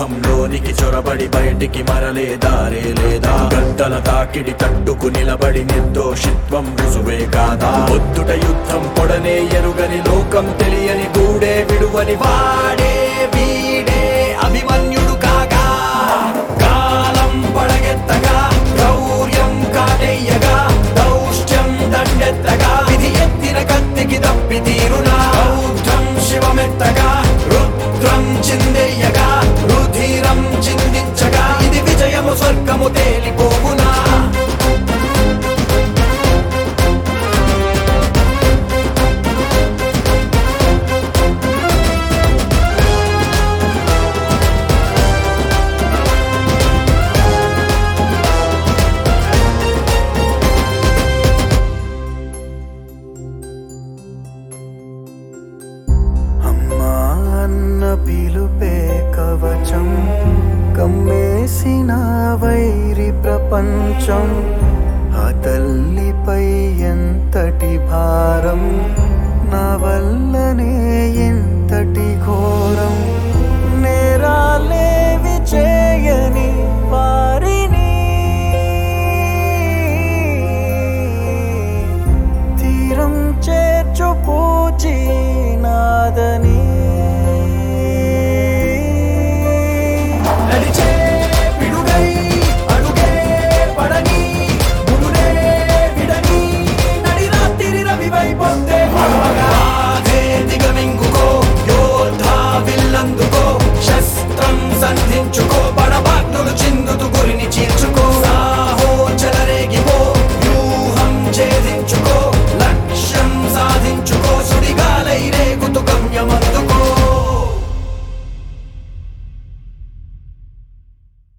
సింహంలోనికి చొరబడి బయటికి మరలే దారే లేదా? గద్దల తాకిడి తట్టుకు నిలబడి నిర్దోషిత్వం రుజువే కాదా? ఒత్తుట యుద్ధం పొడనే ఎరుగని లోకం తెలియని గూడే విడువని వాడే వీడే అభిమన్యుడు కాగా. కాలం పడగెత్తగా గౌర్యం కాటెయ్యగా దౌష్ట్యం దండెత్తగా విధి ఎత్తిన కత్తికి తప్పి తీరునా? బౌద్ధం శివమెత్తగా రుద్రం చిందెయ్యగా రుధిరం చిందించగా ఇది విజయము స్వర్గము తేలిపోవునా? పిలుపే కవచం కమ్మేసిన వైరి ప్రపంచం. ఆ తల్లిపై ఎంతటి భారం, నా వల్లనే ఎంతటి ఘోరం. నేరాలేవి చేయని వారి